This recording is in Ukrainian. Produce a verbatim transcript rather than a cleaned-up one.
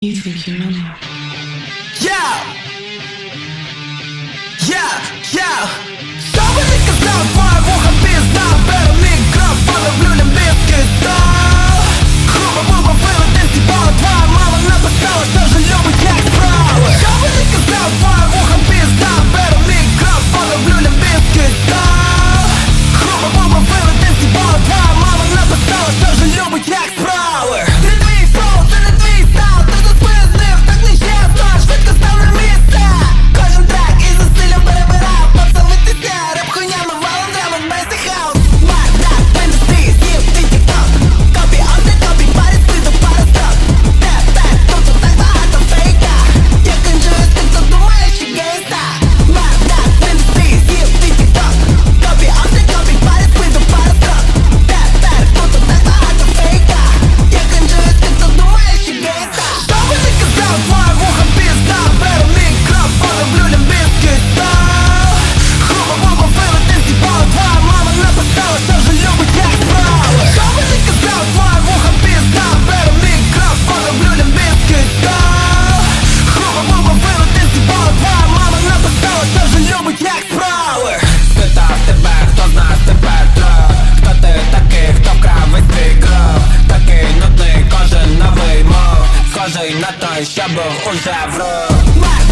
You think you know me? Yeah! Yeah! Yeah! Що вони казав, твоя вуха пізда? Беру мікрофон, люблю лімбівський стол. Грубо буба пила, десь тіпала, твоя мама написала, що вже любить як справи. Що вони казав, твоя вуха пізда? Беру мікрофон, люблю лімбівський стол. Грубо буба пила, десь тіпала, твоя мама написала, що вже любить як справи. Це не твій флоу, це не твій стайл, ти заспизнив, так нечесно, швидко став на місце. Кожен трек із стилем перебирав, подсовитися, реп хуйнями, валом драмом, без хаус. Марк, рап, індустрії, з'їв, ти тік-ток. Копі, он не копі, пари спиду, пара строк. Теп, теп, тут тут так багато фейка. Я кончую з тим, хто думає, що гейста. Марк, рап, індустрії, з'їв, ти тік-ток. Копі, он не копі, пари спиду, пара строк. Теп, теп, тут тут так багато фейка. Я кончую з тим, хто думає, що гейста. Що би ти казав, твоя вуха пізда? Беру мікрофон, люблю лімбівський стол. Грубо буба пила, ти з'їбала, твоя мама написала, що вже любить як справи. Що би ти казав, твоя вуха пізда? Беру мікрофон, люблю лімбівський стол. Грубо буба пила, ти з'їбала, твоя мама написала, що вже любить як справи. Спитав тебе, хто з нас тепер трьох? Хто ти такий, хто вкрав весь твій кров? Такий нудний, кожен новий мов, схожий на той, що був уже в рух.